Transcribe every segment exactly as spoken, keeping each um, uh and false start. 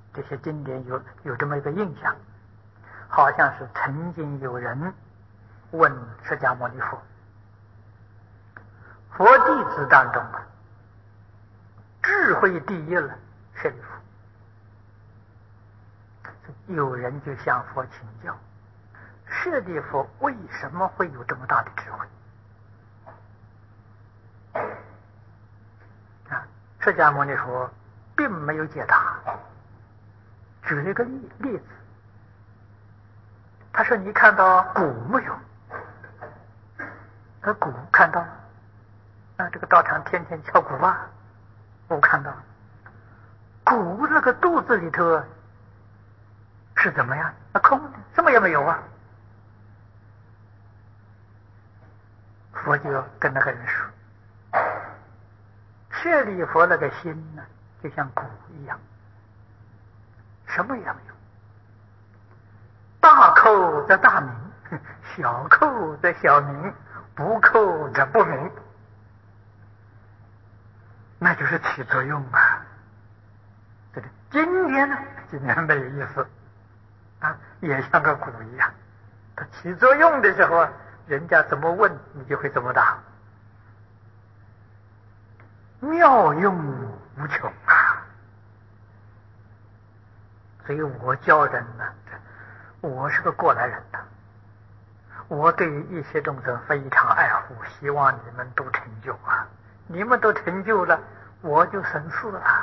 这些经典有有这么一个印象，好像是曾经有人问释迦牟尼佛，佛弟子当中啊，智慧第一了，舍利弗。有人就向佛请教，舍利弗为什么会有这么大的智慧？啊，释迦牟尼佛并没有解答，举了一个例例子。他说：“你看到鼓没有？”那鼓看到了。啊，这个道场天天敲鼓啊，我看到了。鼓那个肚子里头是怎么样？那空的，什么也没有啊。佛就跟那个人说：“舍利弗那个心呢，就像鼓一样，什么也没有。大扣则大名，小扣则小名，不扣则不名。那就是起作用啊。这个今天呢，今天没有意思啊，也像个鼓一样。它起作用的时候，人家怎么问，你就会怎么答。妙用无穷啊！所以我教人呢，我是个过来人的，我对于一切众生非常爱护，希望你们都成就啊！你们都成就了，我就省事了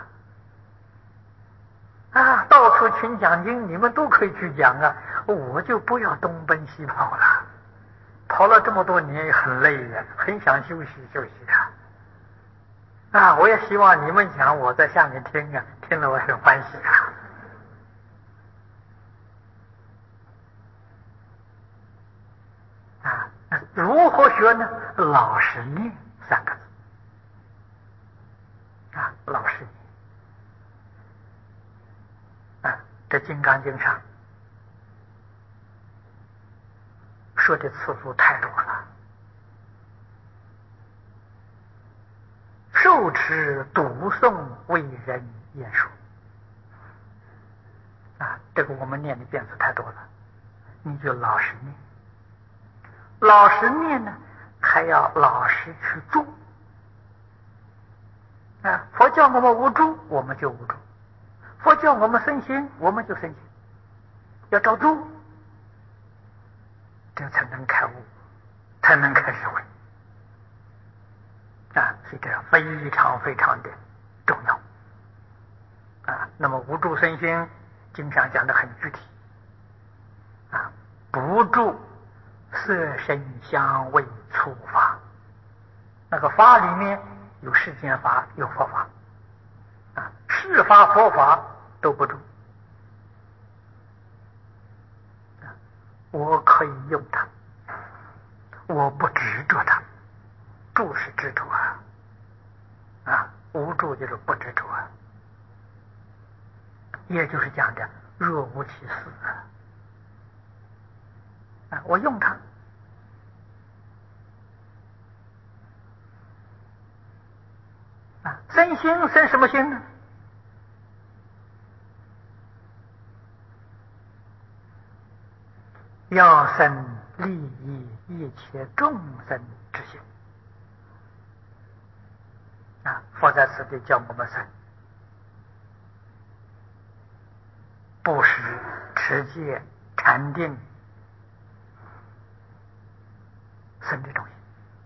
啊！到处群讲经，你们都可以去讲啊，我就不要东奔西跑了，跑了这么多年也很累呀，很想休息休息啊！啊，我也希望你们讲，我在下面听啊，听了我很欢喜啊！啊，如何学呢？老实念三个字啊，老实念啊，这《金刚经》上说的次数太多了。受持读诵为人言说啊，这个我们念的遍数太多了，你就老实念。老实念呢，还要老实去做啊！佛教我们无住，我们就无住；佛教我们生心，我们就生心，要照做，这才能开悟，才能开智慧啊！所以这非常非常的重要啊！那么无住生心，经上讲的很具体啊，不住色声香味触法，那个法里面有世间法，有佛法啊，世法佛法都不住啊，我可以用它，我不执着它，住是执着啊，啊，无住就是不执着啊，也就是讲的若无其事啊。啊，我用它啊，生心生什么心呢？要生利益一切众生之心啊！佛在此地叫我们生布施、持戒、禅定，生这种心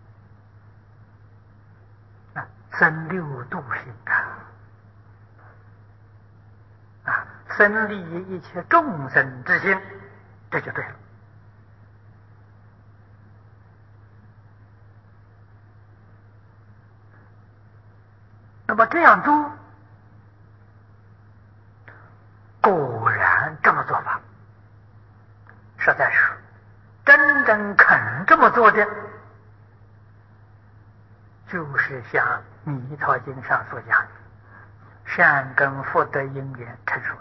啊，生六度心啊，啊，生利益一切众生之心，这就对了。那么这样做，果然这么做法，实在是真正肯这么做的，就是像《弥陀经》上所讲的，善根福德因缘成熟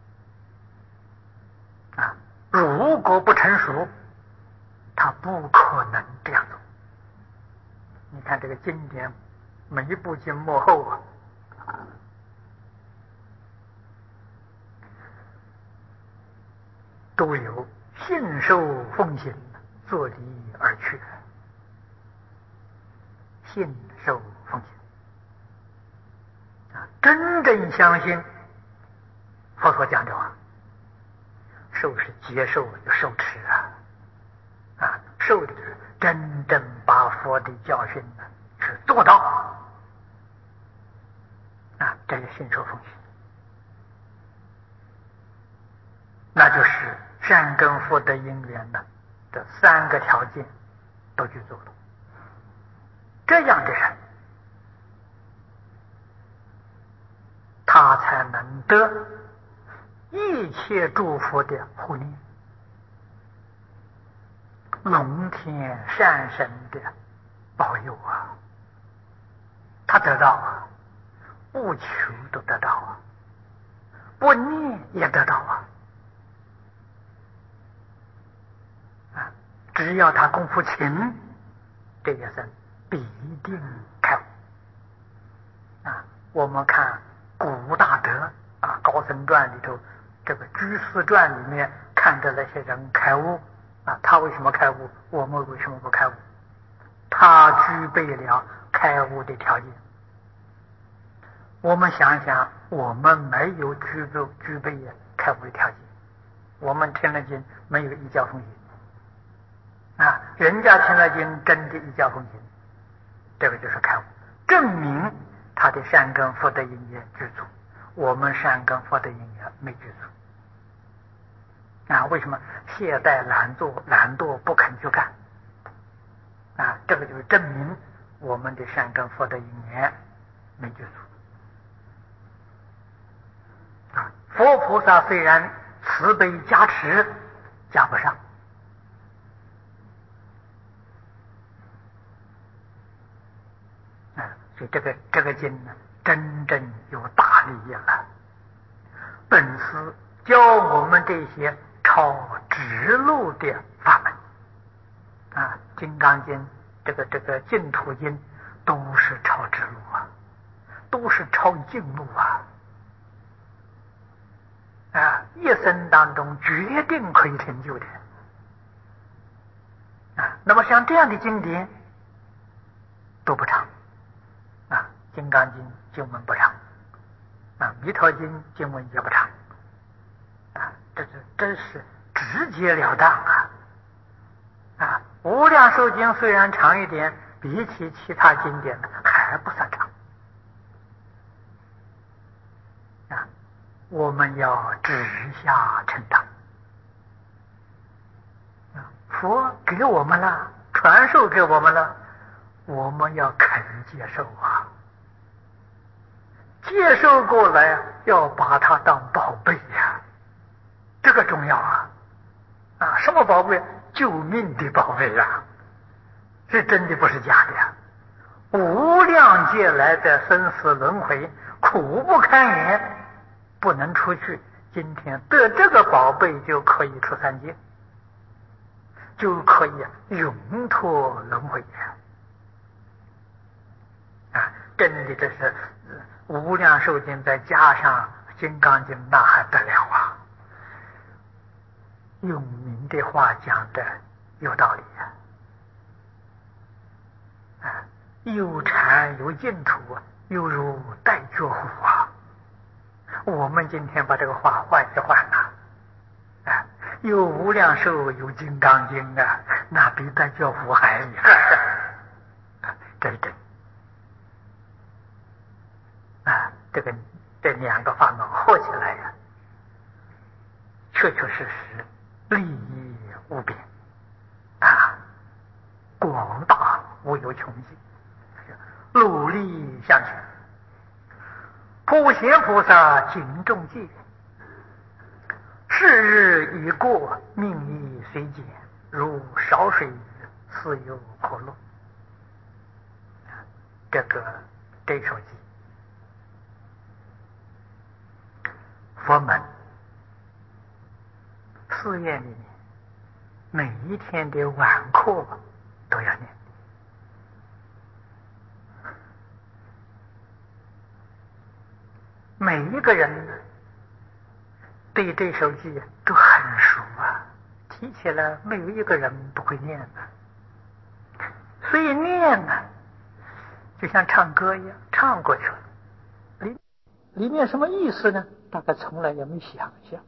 了啊！如果不成熟，他不可能这样做。你看这个经典，每一部经幕后啊， 都有信受奉行，作礼而去。信受奉行啊，真正相信佛所讲的话。受是接受，就受持啊，啊，受的就是真正把佛的教训呢是做到啊，这个信受奉行，那就是善根福德因缘呢这三个条件都去做了，这样的人他才能得一切诸佛的护念，龙天善神的保佑啊，他得到啊，不求都得到啊，不念也得到啊，啊，只要他功夫勤，这个人必定开悟啊。我们看古大德啊，《高僧传》里头。这个居士传里面看着那些人开悟啊，他为什么开悟？我们为什么不开悟？他具备了开悟的条件。我们想想，我们没有具备具备开悟的条件，我们听了经没有依教奉行啊，人家听了经真的依教奉行，这个就是开悟，证明他的善根福德因缘具足。我们善根福德因缘没具足。啊，为什么懈怠懒惰懒惰不肯去干啊？这个就是证明我们的善根福德因缘没具足啊。佛菩萨虽然慈悲加持，加不上啊，所以这个这个经呢，真正有大利益了。本师教我们这些超直路的法门啊，《金刚经》这个这个净土经都是超直路啊，都是超净路啊，啊，一生当中决定可以成就的啊。那么像这样的经典都不长啊，《金刚经》经文不长啊，《弥陀经》经文也不长啊，这是真是直截了当啊！啊，无量寿经虽然长一点，比起其他经典还不算长啊。我们要直下承担啊，佛给我们了，传授给我们了，我们要肯接受啊，接受过来要把它当宝贝呀、啊，这个重要啊！啊，什么宝贝？救命的宝贝啊！是真的，不是假的呀！无量劫来的生死轮回，苦不堪言，不能出去。今天得这个宝贝，就可以出三界，就可以永脱轮回啊！真的，这是无量寿经再加上金刚经，那还得了啊！用您的话讲的有道理啊！啊，有禅有净土，犹如带脚虎啊！我们今天把这个话换一换啊，啊，有无量寿有金刚经啊，那比带脚虎还厉害啊！这是真啊！这个这两个法门合起来呀、啊，确确实实利益无边啊，广大无有穷尽，努力向前。普贤菩萨警众戒，是日已过，命亦虽减，如少水似有可落。这个这首偈，佛门寺院里面每一天的晚课都要念，每一个人对这首偈都很熟啊。 提起来，没有一个人不会念的。所以念呢，就像唱歌一样，唱过去了。里里面什么意思呢？大概从来也没想象，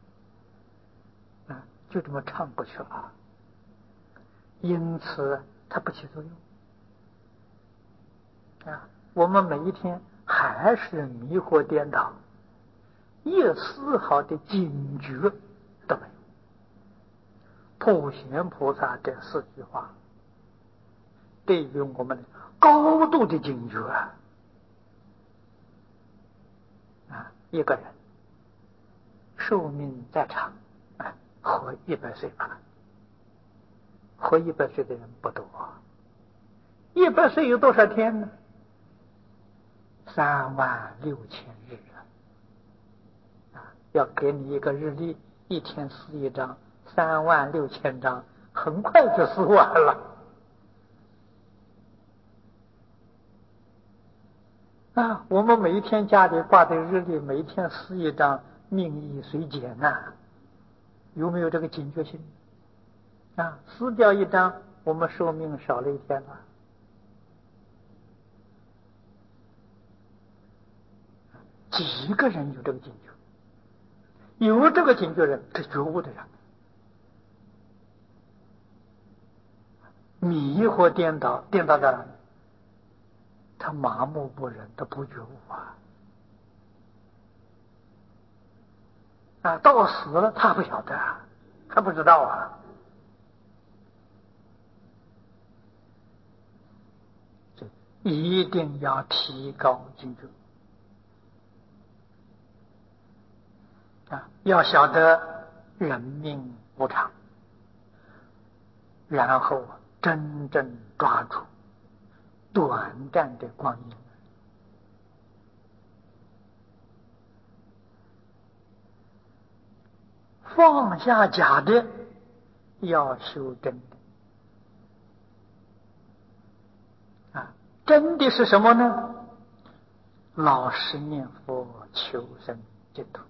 啊，就这么唱过去了。因此，它不起作用。啊，我们每一天还是迷惑颠倒，一丝毫的警觉都没有。普贤菩萨这四句话，对于我们高度的警觉啊！啊，一个人寿命再长，啊，活一百岁吧，活一百岁的人不多。一百岁有多少天呢？三万六千日啊！啊，要给你一个日历，一天撕一张，三万六千张，很快就撕完了。啊，我们每一天家里挂的日历，每一天撕一张，命亦随减呐、啊，有没有这个警觉性？啊，撕掉一张，我们寿命少了一天了。几个人有这个警觉？有这个警觉人，是觉悟的人。迷惑颠倒，颠倒在哪里？他麻木不仁，他不觉悟啊！啊，到死了他不晓得，他不知道啊！这一定要提高警觉啊！要晓得人命无常，然后真正抓住短暂的光阴，放下假的，要修真的啊！真的是什么呢？老实念佛，求生净土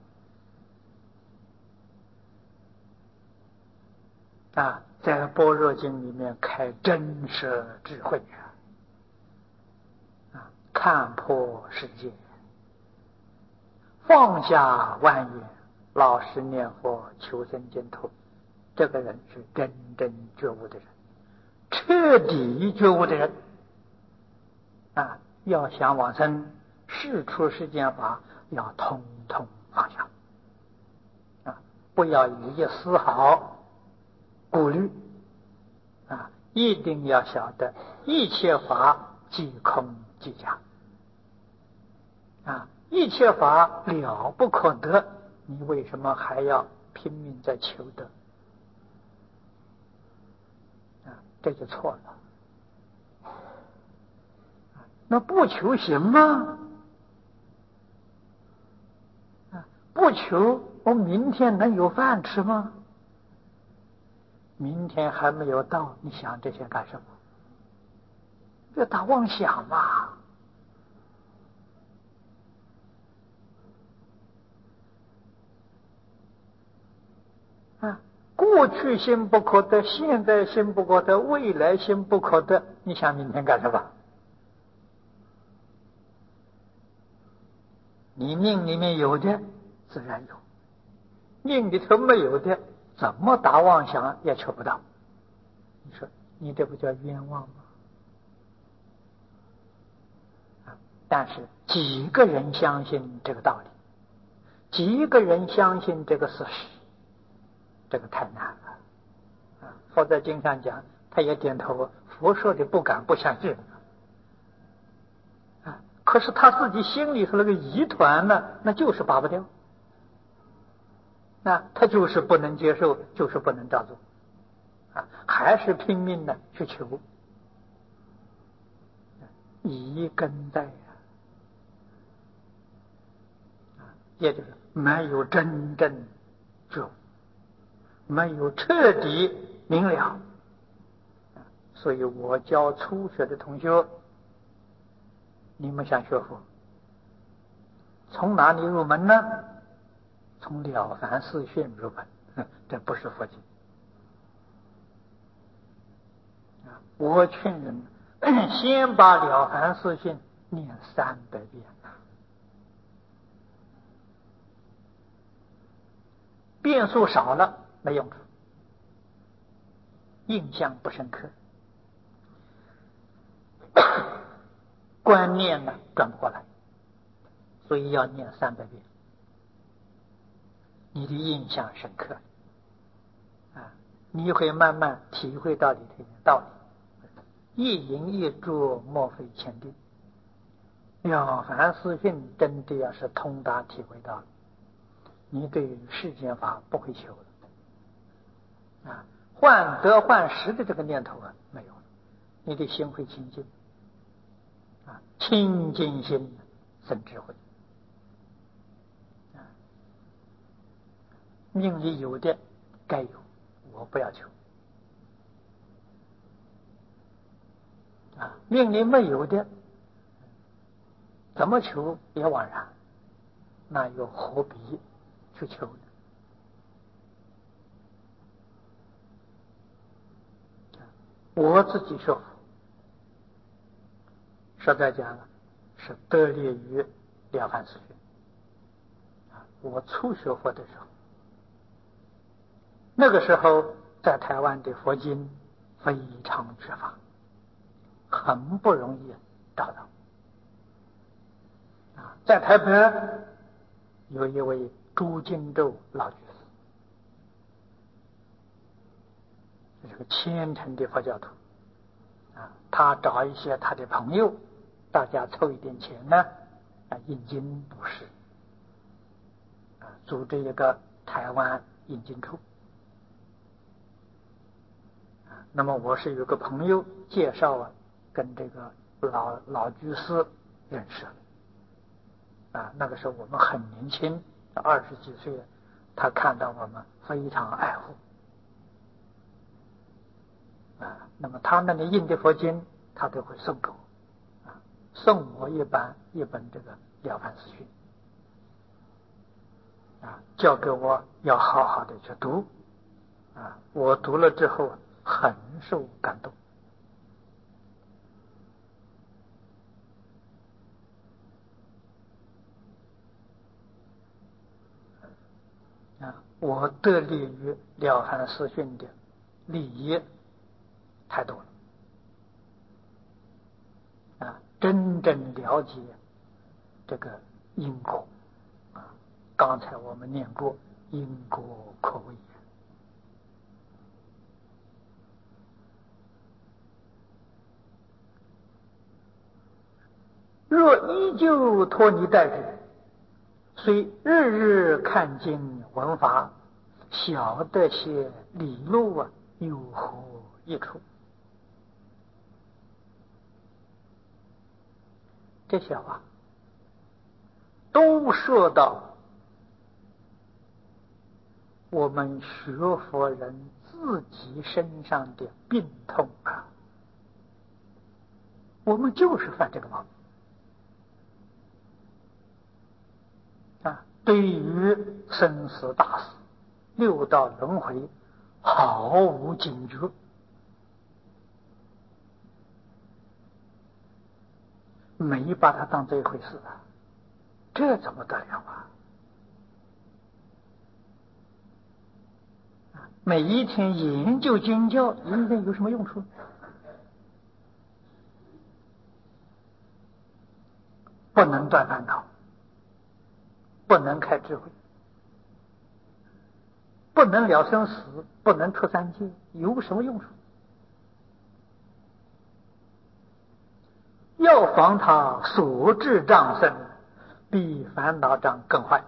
啊！在般若经里面开真实智慧啊，看破世界，放下万缘，老实念佛，求生净土。这个人是真正觉悟的人，彻底觉悟的人啊！要想往生，事出世间法要通通放下啊！不要有一丝毫顾虑啊！一定要晓得一切法即空即假啊！一切法了不可得，你为什么还要拼命在求得啊？这就错了。那不求行吗？啊，不求，我明天能有饭吃吗？明天还没有到，你想这些干什么？这大妄想嘛！啊，过去心不可得，现在心不可得，未来心不可得，你想明天干什么？你命里面有的自然有，命里头没有的，怎么打妄想也求不到。你说你这不叫冤枉吗？啊！但是几个人相信这个道理？几个人相信这个事实？这个太难了啊！佛在经上讲，他也点头，佛说的不敢不相信啊。可是他自己心里头那个疑团呢，那就是拔不掉。那他就是不能接受，就是不能照做啊，还是拼命的去求，疑根在呀，啊，也就是没有真正觉悟，没有彻底明了。所以我教初学的同学，你们想学佛，从哪里入门呢？从了凡四训入门，这不是佛经我劝人先把《了凡四训》念三百遍，遍数少了没用处，印象不深刻，观念呢转不过来，所以要念三百遍，你的印象深刻啊，你会慢慢体会到里头的道理。一饮一啄，莫非前定。了凡四训真的要是通达体会到了，你对于世间法不会求了啊，患得患失的这个念头啊没有了，你的心会清净啊，清净心生智慧啊，命里有的该有，我不要求啊，命里没有的怎么求也枉然，那又何必去求呢？我自己学佛，实在讲是得力于了凡四训。我初学佛的时候，那个时候在台湾的佛经非常缺乏，很不容易找到。啊，在台北有一位朱金洲老居士，这是个虔诚的佛教徒啊，他找一些他的朋友，大家凑一点钱呢，啊，印经布施，啊，组织一个台湾印经处。啊，那么我是有个朋友介绍啊，跟这个老老居士认识了。啊，那个时候我们很年轻，二十几岁，他看到我们非常爱护。啊，那么他那里印的佛经，他都会送给我，啊，送我一本一本这个《了凡四训》，啊，教给我要好好的去读，啊，我读了之后很受感动。啊，我得力于《了凡四训》的利益太多了，啊，真正了解这个因果啊，刚才我们念过因果可畏，若依旧拖泥带水，虽日日看经闻法，晓得些理路啊，有何益处？这些话都说到我们学佛人自己身上的病痛啊，我们就是犯这个毛病啊！对于生死大事、六道轮回毫无警觉，没把它当这一回事啊，这怎么得了啊？每一天研究经教，应该有什么用处？不能断烦恼，不能开智慧，不能了生死，不能出三界，有什么用处？要防他所致障生，比烦恼障更坏。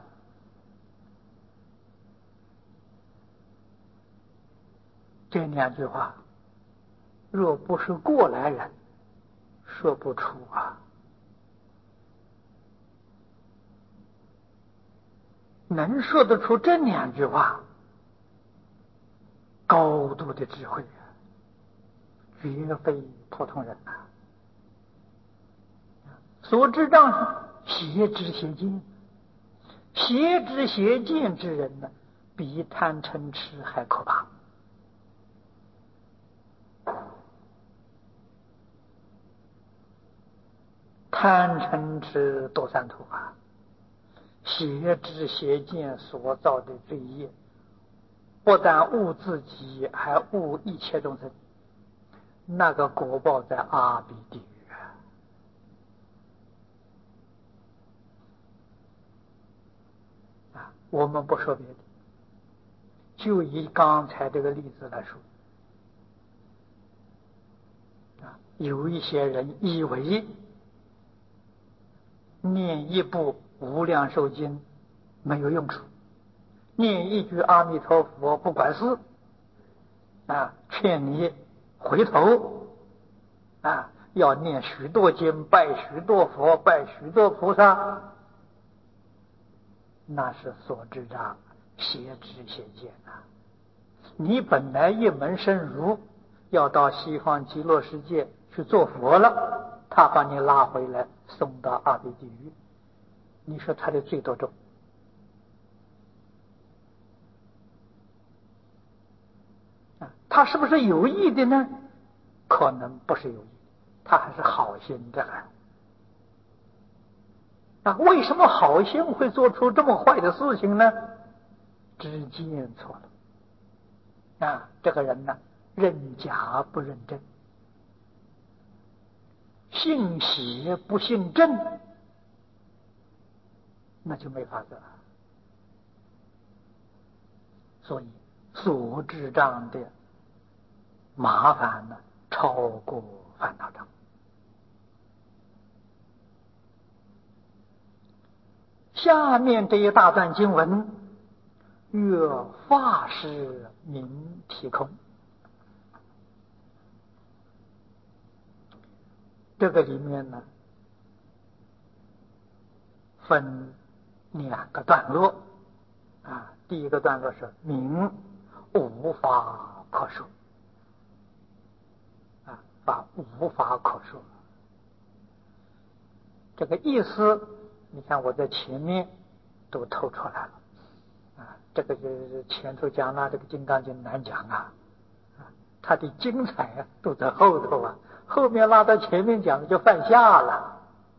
这两句话，若不是过来人，说不出啊。能说得出这两句话，高度的智慧啊，绝非普通人啊。所知障邪知邪见，邪知邪见之人呢，比贪嗔痴还可怕。 贪嗔痴多三途啊，邪知邪见所造的罪业，不但误自己，还误一切众生，那个果报在阿鼻地狱啊！我们不说别的，就以刚才这个例子来说啊，有一些人以为念一部无量寿经没有用处，念一句阿弥陀佛不管事啊，劝你回头啊，要念许多经，拜许多佛，拜许多菩萨，那是所知障，邪知邪见啊！你本来一门深入，要到西方极乐世界去做佛了，他把你拉回来送到阿鼻地狱，你说他的罪多重？啊，他是不是有意的呢？可能不是有意，他还是好心的很。啊，为什么好心会做出这么坏的事情呢？知见错了。啊，这个人呢，认假不认真，信邪不信正，那就没法子了。所以所知障的麻烦呢，超过烦恼障。下面这一大段经文，曰法师名体空，这个里面呢分两个段落啊。第一个段落是名无法可说啊，法无法可说。这个意思你看我在前面都透出来了啊，这个就是前头讲了，这个《金刚经》难讲啊，它的精彩啊都在后头啊，后面拉到前面讲就犯下了，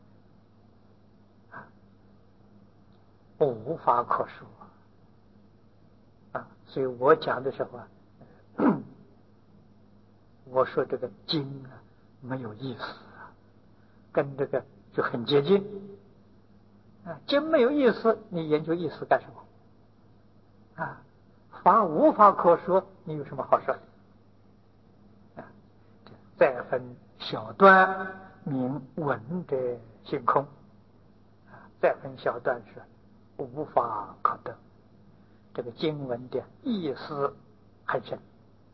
无法可说啊。所以我讲的时候啊，我说这个经啊没有意思啊，跟这个就很接近啊。经没有意思，你研究意思干什么啊？法无法可说，你有什么好说的啊？再分小段，名闻者性空啊，再分小段是无法可得。这个经文的意思很深，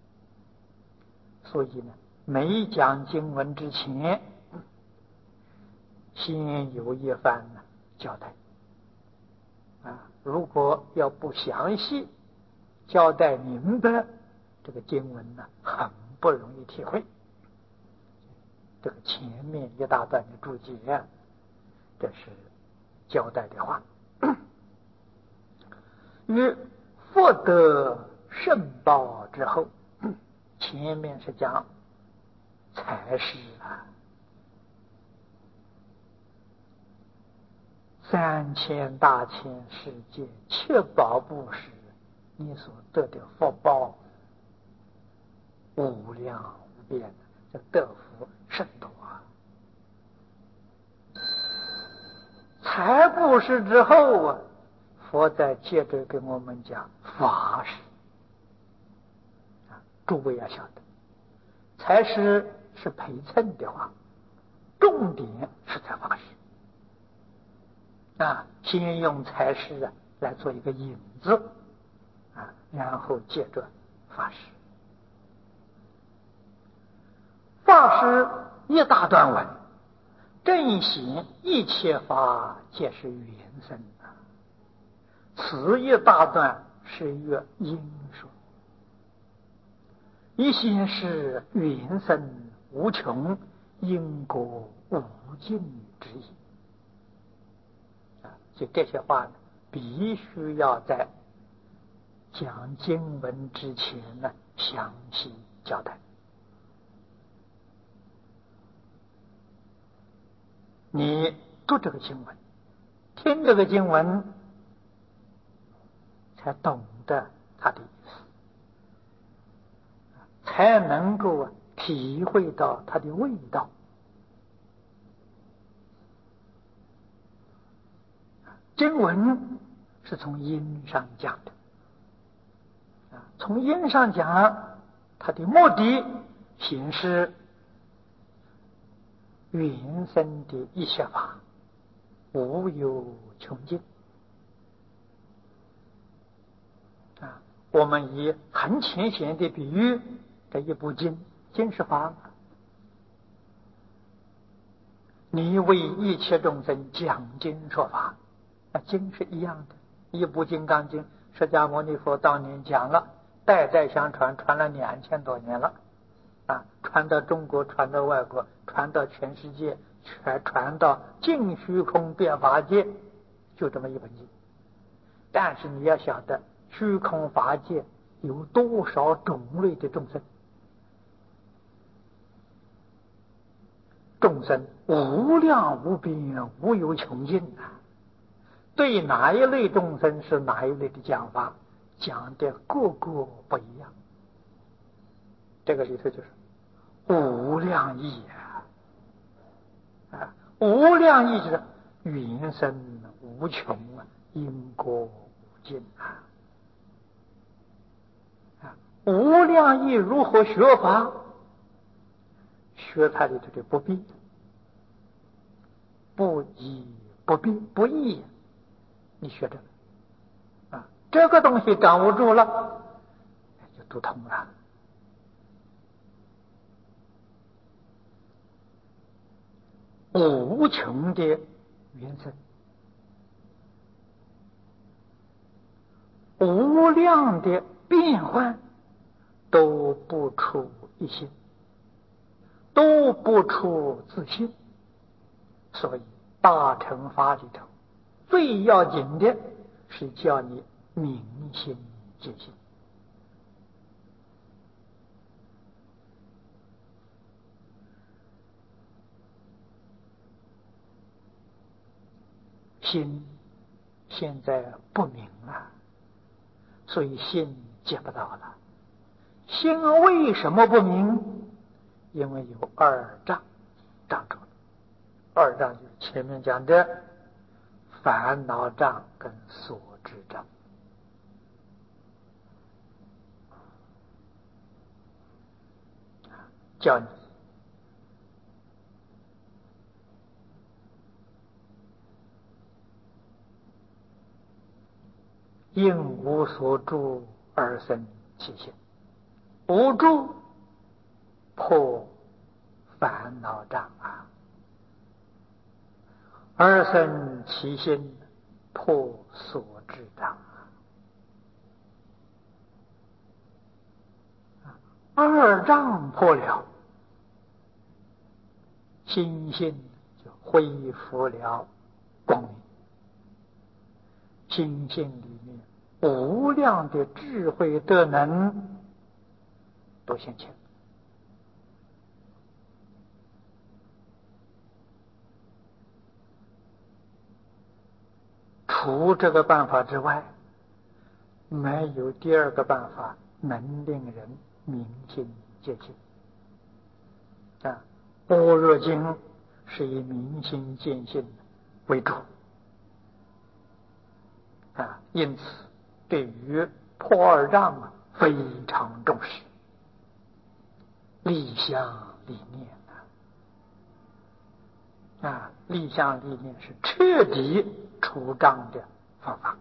所以呢，没讲经文之前，先有一番呢交代啊。如果要不详细交代明白，这个经文呢很不容易体会。这个前面一大段的注解，这是交代的话。于获得圣报之后，前面是讲财施啊，三千大千世界七宝布施，你所得的福报无量无边，这得福甚多啊。财布施之后啊，佛再接着跟我们讲法施啊。诸位要晓得，财施是陪衬的话，重点是在法施啊。先用财施啊来做一个引子啊，然后接着法施。法施一大段文，正行一切法皆是缘生啊。此一大段是曰因说，一些是缘生无穷，因果无尽之意啊。所以这些话呢，必须要在讲经文之前呢详细交代你读这个经文，听这个经文，才懂得它的意思，才能够体会到它的味道。经文是从因上讲的，啊，从因上讲，它的目的显示原生的一切法无有穷尽。啊，我们以很浅显的比喻，这一部经，经是法，你为一切众生讲经说法，啊，经是一样的。一部《金刚经》，释迦牟尼佛当年讲了，代代相传，传了两千多年了，啊，传到中国，传到外国，传到全世界，全传到尽虚空变法界，就这么一本经。但是你要晓得，虚空法界有多少种类的众生？众生无量无边，无有穷尽啊！对哪一类众生是哪一类的讲法，讲的个个不一样。这个里头就是无量义啊！啊，无量义就是云深无穷啊，因果无尽啊！啊，无量义如何学法？学它里头的不必，不义不必不义，你学这个啊，这个东西掌握住了，就读通了。无穷的原生，无量的变换，都不出一心，都不出自信。所以大乘法里头最要紧的是叫你明心见性。心现在不明了，所以心见不到了。心为什么不明？因为有二障障住了。二障就是前面讲的烦恼障跟所知障。叫你因无所住而生其心，无住破烦恼障啊，而生其心破所知障啊。二障破了，心性就恢复了光明，心性里面无量的智慧德能都现前。除这个办法之外，没有第二个办法能令人明心见性啊。般若经是以明心见性为主啊，因此对于破二障啊非常重视，立相理念啊，啊，立相理念是彻底除障的方法。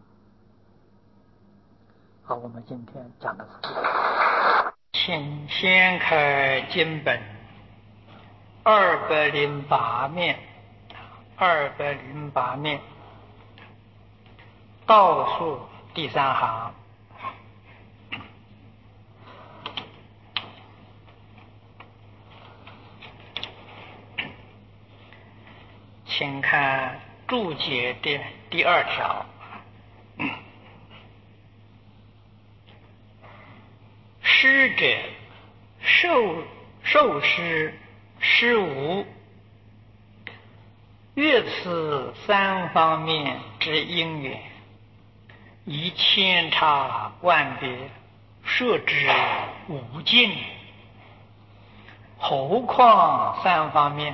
好，我们今天讲到此。请掀开经本二百零八面，二百零八面倒数第三行。请看注解的第二条。施者，受受施施无， 越此三方面之因缘，以千差万别，设之无尽。何况三方面，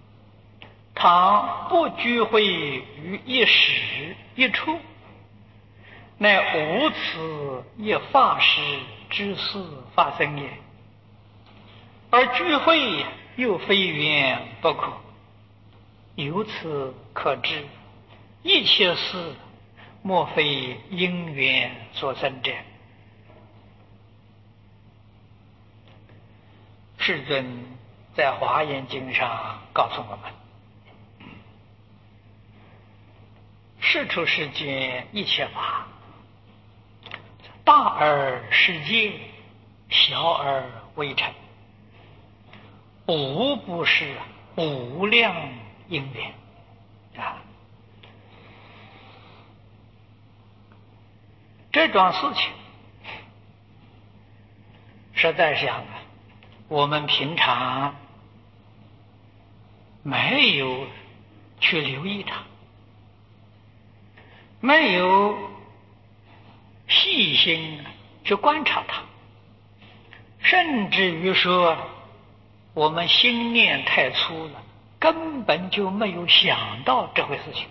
倘不聚会于一时一处，乃无此一法师之事发生也。而聚会又非缘不可，由此可知，一切事莫非因缘所生者。世尊在华严经上告诉我们，世出世间一切法，大而世界，小而微尘，无不是无量因缘啊！这桩事情，实在上啊，我们平常没有去留意它，没有细心去观察它，甚至于说我们心念太粗了，根本就没有想到这回事情，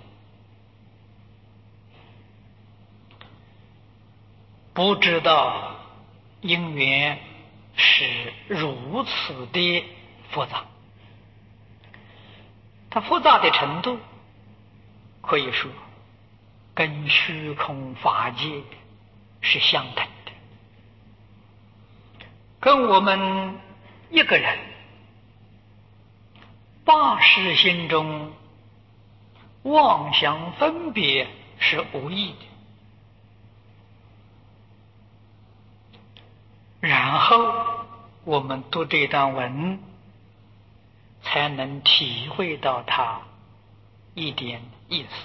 不知道因缘是如此的复杂。它复杂的程度可以说跟虚空法界是相等的，跟我们一个人八识心中妄想分别是无异的。然后我们读这段文，才能体会到它一点意思。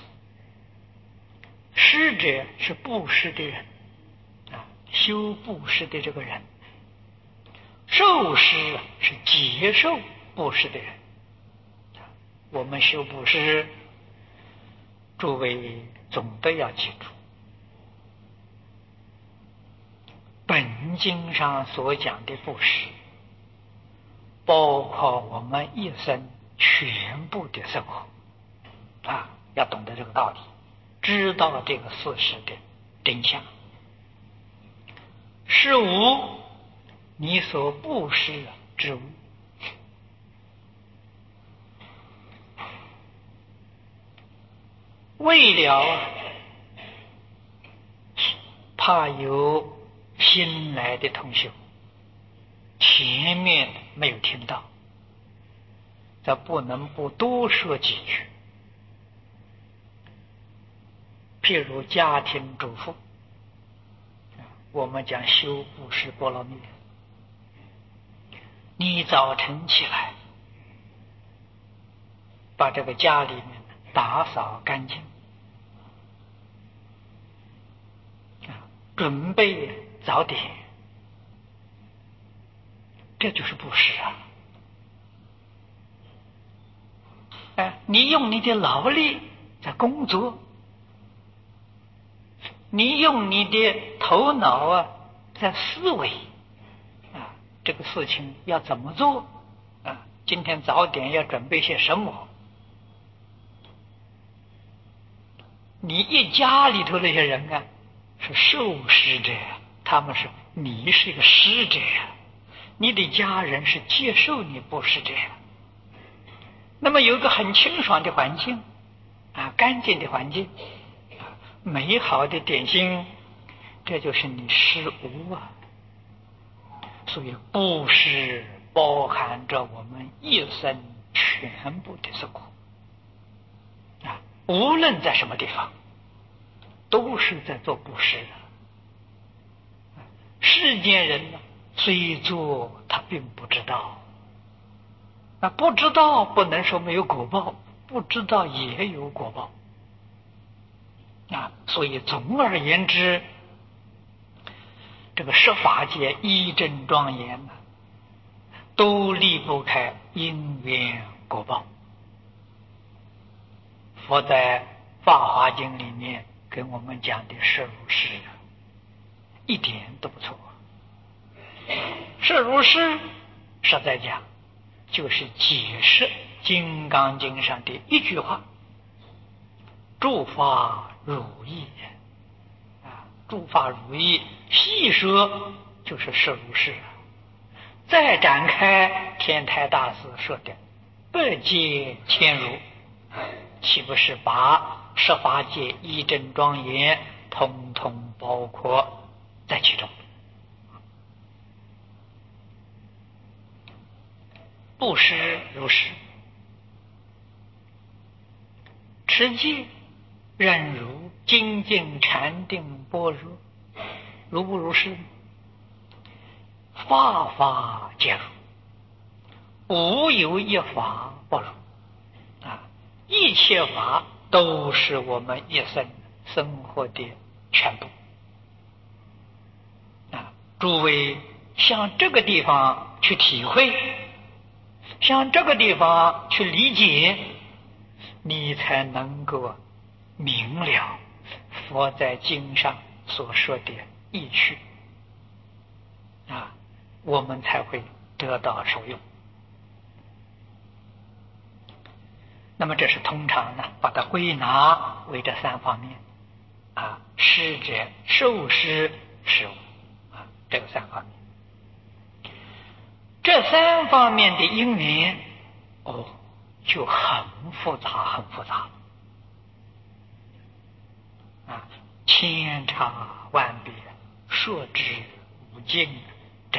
施者是布施的人啊，修布施的这个人；受施是接受布施的人。我们修布施，诸位总得要记住，本经上所讲的布施，包括我们一生全部的生活啊，要懂得这个道理，知道这个事实的真相。是无你所布施之物，为了怕有新来的同学前面没有听到，这不能不多说几句。譬如家庭主妇，我们讲修布施波罗蜜，你早晨起来把这个家里面打扫干净，准备早点，这就是布施啊！哎，你用你的劳力在工作，你用你的头脑啊在思维啊，这个事情要怎么做啊？今天早点要准备些什么？你一家里头那些人啊，是受施者，他们是你是一个施者，你的家人是接受你布施者。那么有一个很清爽的环境啊，干净的环境，美好的点心，这就是你施无啊。所以布施包含着我们一生全部的生活啊，无论在什么地方，都是在做布施的。世间人呢，虽做他并不知道，那不知道不能说没有果报，不知道也有果报啊。所以总而言之，这个十法界一真庄严呢，都离不开因缘果报佛在《法华经》里面跟我们讲的实如是，一点都不错。实如是，实在讲，就是解释《金刚经》上的一句话：诸法如意。啊，诸法如意，细说就是实如是。再展开，天台大师说的百界千如，岂不是把十法界一真庄严统统包括在其中？布施如是，持戒忍辱精进禅定般若，如不如是？法法皆如，无有一法不如。啊，一切法都是我们一生生活的全部。啊，诸位向这个地方去体会，向这个地方去理解，你才能够明了佛在经上所说的意趣。啊，我们才会得到受用。那么这是通常呢，把它归纳为这三方面啊，施者、受施、施物啊，这个三方面。这三方面的因缘哦，就很复杂，很复杂啊，千差万别，说之无尽，真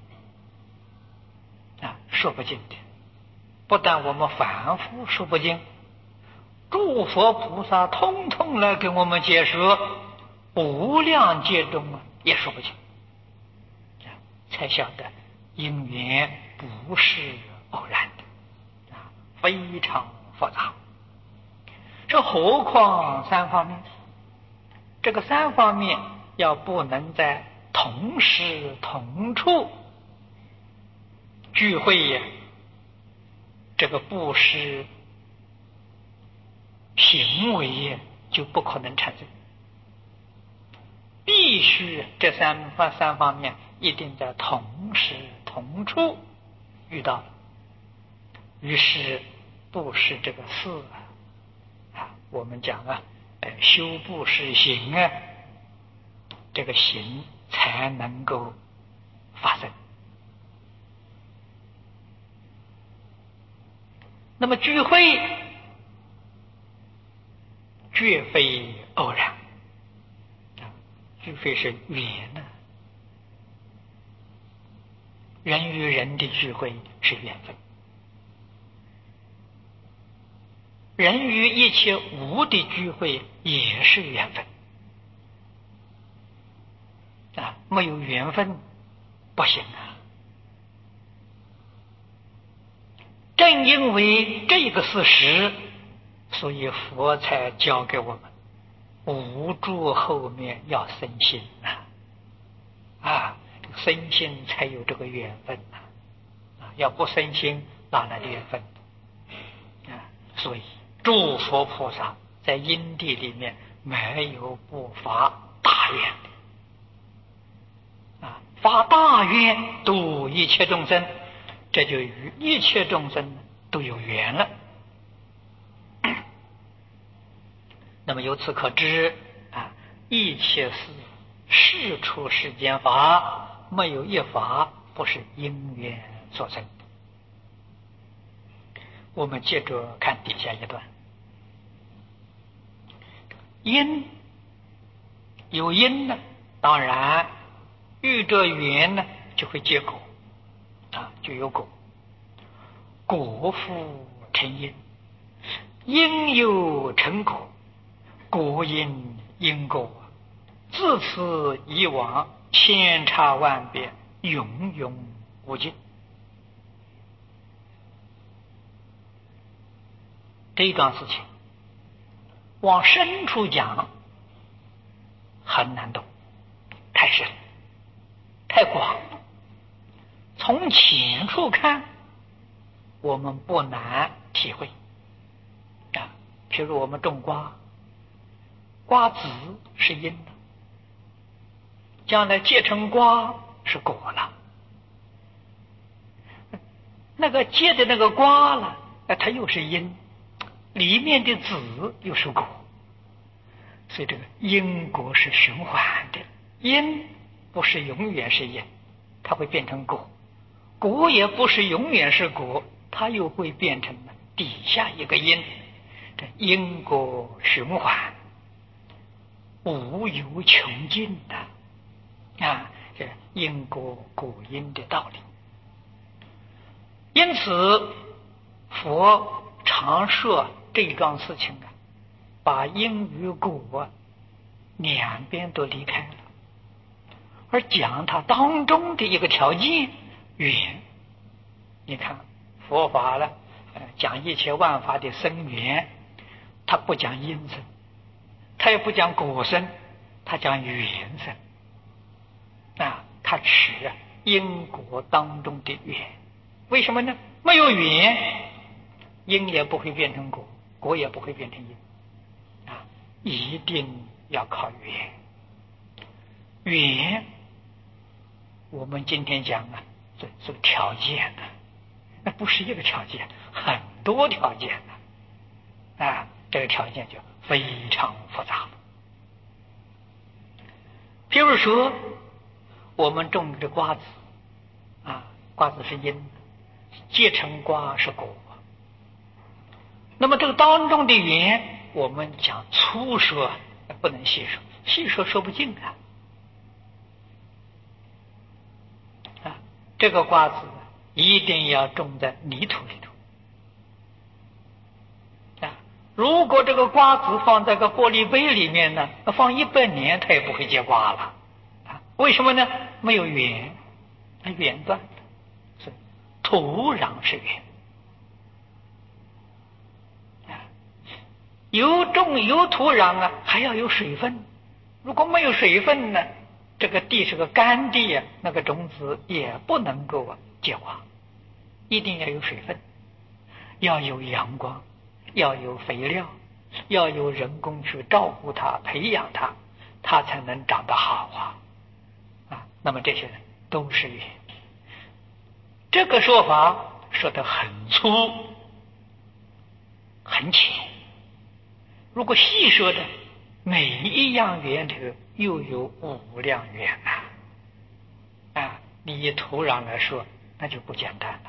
的啊，说不尽的。不但我们反复说不尽，诸佛菩萨通通来给我们解说，无量劫中啊也说不尽，才晓得因缘不是偶然的啊，非常复杂。这何况三方面？这个三方面要不能在同时同处聚会呀，这个布施行为就不可能产生，必须这三方三方面一定在同时同处遇到，于是布施这个事啊，我们讲啊，修布施行啊，这个行才能够发生。那么聚会绝非偶然，聚会是缘呢、啊。人与人的聚会是缘分，人与一切无的聚会也是缘分啊，没有缘分不行啊。正因为这个事实，所以佛才教给我们无助后面要生心啊，啊，生心才有这个缘分啊，啊，要不生心哪来的缘分啊？所以诸佛菩萨在因地里面没有不发大愿的啊，发大愿度一切众生，这就与一切众生都有缘了。那么由此可知啊，一切事事出世间法，没有一法不是因缘所生。我们接着看底下一段，因有因呢，当然遇着缘呢就会结果啊，就有果。果复成因，因有成果，果因因果，自此以往，千差万别，永永无尽。这一桩事情往深处讲很难懂，太深太广，从浅处看我们不难体会啊， 譬如我们种瓜，瓜子是因了，将来结成瓜是果了。那个结的那个瓜了，它又是因，里面的籽又是果，所以这个因果是循环的。因不是永远是因，它会变成果；果也不是永远是果，它又会变成底下一个因。这因果循环，无有穷尽的啊！这因果果因的道理。因此，佛常说这一桩事情啊，把因与果两边都离开了，而讲它当中的一个条件缘。你看佛法呢，讲一切万法的生缘，他不讲因生，他也不讲果生，他讲缘生啊，他持因果当中的缘。为什么呢？没有缘，因也不会变成果，果也不会变成因啊，一定要靠缘。缘我们今天讲啊，这是条件啊，那不是一个条件，很多条件啊，啊，这个条件就非常复杂。比如说我们种的瓜子啊，瓜子是因，结成瓜是果。那么这个当中的缘，我们讲粗说，不能细说，细说说不尽啊。啊，这个瓜子一定要种在泥土里头啊。如果这个瓜子放在个玻璃杯里面呢，放一百年它也不会结瓜了啊。为什么呢？没有缘，它缘断了。所以土壤是缘。有种有土壤啊，还要有水分。如果没有水分呢，这个地是个干地啊，那个种子也不能够结瓜。一定要有水分，要有阳光，要有肥料，要有人工去照顾它、培养它，它才能长得好啊！啊，那么这些都是缘。这个说法说得很粗、很浅。如果细说的，每一样缘里又有无量缘啊！啊，你以土壤来说，那就不简单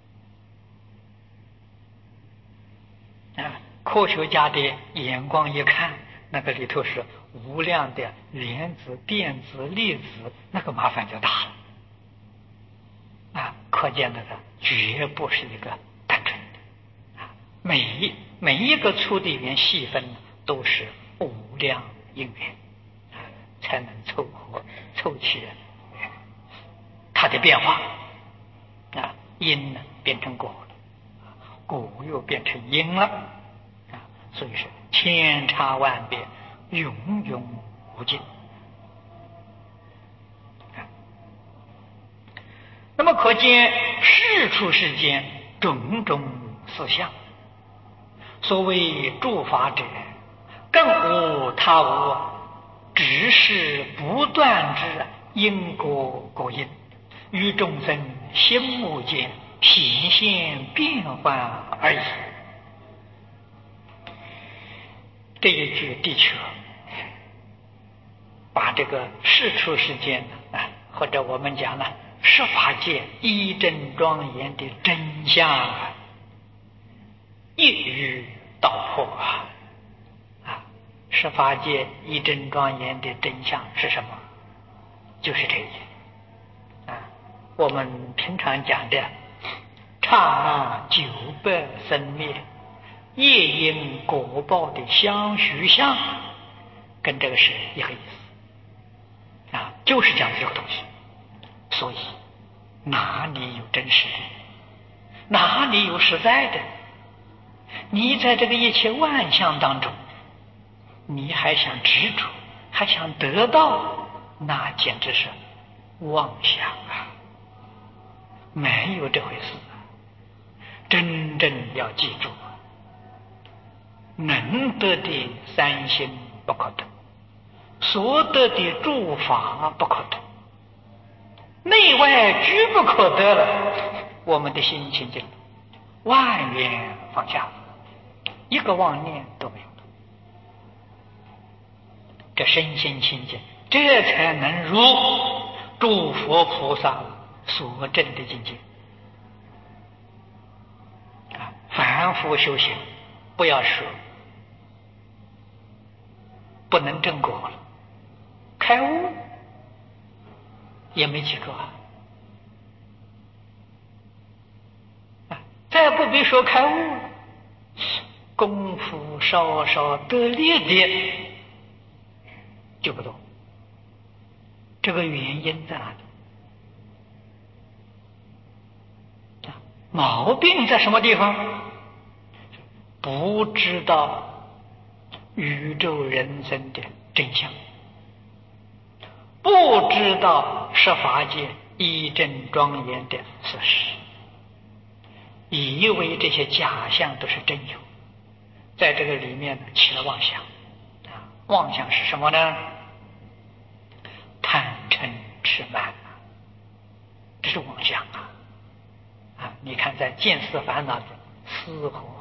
了啊！科学家的眼光一看，那个里头是无量的原子、电子、粒子，那个麻烦就大了啊！可见那个绝不是一个单纯的啊，每一每一个粗的缘细分都是无量因缘，才能凑合凑齐它的变化啊，因呢变成果了，果又变成因了啊，所以是千差万别，永永无尽。那么可见世出世间种种事相，所谓诸法者，更无他物，只是不断之因果果因，与众生心目间显现变幻而已。这一句的确把这个世出世间啊，或者我们讲呢，十法界一真庄严的真相啊，一语道破啊！啊，十法界一真庄严的真相是什么？就是这一啊，我们平常讲的刹那九百生灭，业因果报的相续相，跟这个是一个意思啊，就是讲这个东西。所以哪里有真实的，哪里有实在的？你在这个一切万象当中，你还想执着，还想得到，那简直是妄想啊！没有这回事。真正要记住， 能得的三心不可得，所得的诸法不可得，内外俱不可得了，我们的心清净了，万缘放下，一个妄念都没有了，这身心清净，这才能入诸佛菩萨所证的境界。啊，凡夫修行不要说不能证果了，开悟也没几个啊！啊，再不必说开悟了，功夫稍稍得力的就不多。这个原因在哪里？啊，毛病在什么地方？不知道宇宙人生的真相，不知道十法界一真庄严的事实，以为这些假象都是真有，在这个里面起了妄想。啊，妄想是什么呢？贪嗔痴慢啊，这是妄想啊！啊，你看在见思烦恼的丝毫